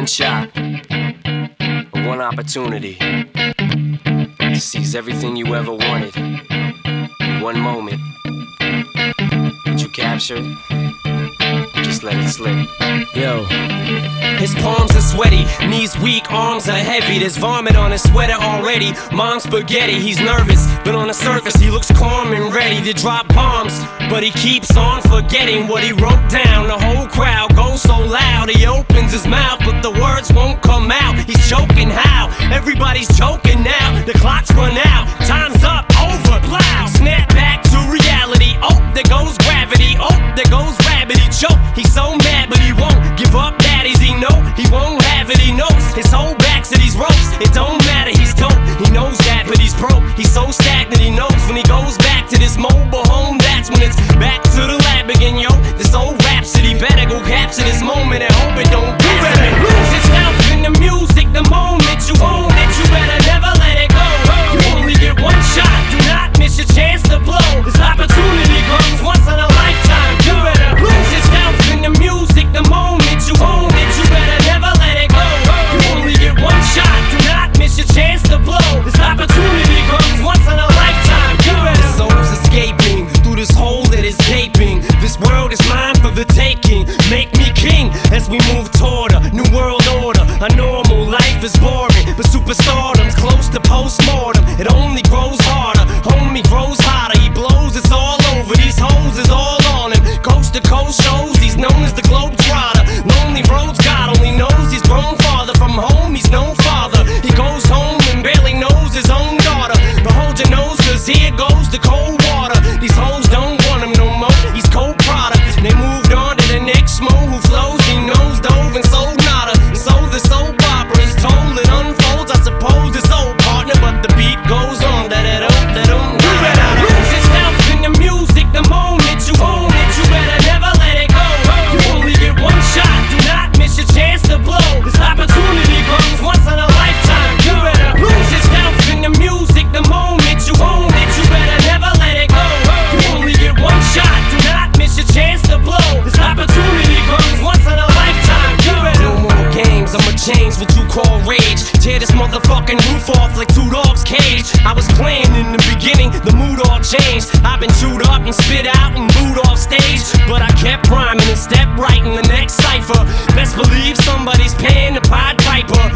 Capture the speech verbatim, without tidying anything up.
one shot, one opportunity to seize everything you ever wanted in one moment. Did you capture it? Just let it slip. Yo. His palms are sweaty, knees weak, arms are heavy. There's vomit on his sweater already. Mom's spaghetti, he's nervous, but on the surface he looks calm and ready to drop bombs. But he keeps on forgetting what he wrote down. The whole crowd goes so loud, he opens his mouth, but the words won't come out. He's choking how? Everybody's choking now. The clock's run out, time's up, over, loud. Snap back to reality, oh, there goes gravity. Oh, there goes rabbit, he choke. He's so mad, but he won't give up. Daddies, he know he won't have it, he knows his whole back's to these ropes. It don't matter, he's dope, he knows that, but he's broke. He's so stagnant, he knows when he goes back to this mobile home, that's when it's back to the lab again, yo. This old rhapsody better go capture this moment and hope it don't pass. You better lose yourself in the music the moment you own it. You better never let it go. You only get one shot, do not miss your chance to blow. This opportunity comes once in a lifetime. You better lose yourself in the music the moment you own it. You better never let it go. You only get one shot, do not miss your chance to blow. This opportunity comes once in a lifetime. You better. The soul's escaping through this hole that is gaping. This world is mine for the taking. Make me king as we move toward a new world order. A normal life is boring, but superstardom's close to postmortem. It only grows harder, homie grows hotter. He blows, it's all over. These hoes is all on him. Coast to coast shows, he's known as the Globetrotter. Lonely roads, God only knows he's grown farther from home. He's no father. He goes home and barely knows his own daughter. But hold your nose, cause here goes the cold water. These hoes don't want him no more. He's cold product. They moved on to the next mo who flows. He knows dove and sold nada. And so the soap opera is told. It unfolds. I suppose it's old partner, but the beat goes on. Da da da da da. You better lose yourself in the music the moment you own it. You better never let it go. You only get one shot. Do not miss your chance to blow. This opportunity comes once in a lifetime. You better lose yourself in the music the moment you own it. You better never let it go. You only get one shot. Do not miss your chance to blow. This opportunity comes once in a lifetime. You better. No more games. I'ma change what you call rage. Tear this motherfucking roof off like two dogs' cage. I was playing in the beginning, the mood all changed. I've been chewed up and spit out and booed off stage, but I kept rhyming and stepped right in the next cipher. Best believe somebody's paying the Pied Piper.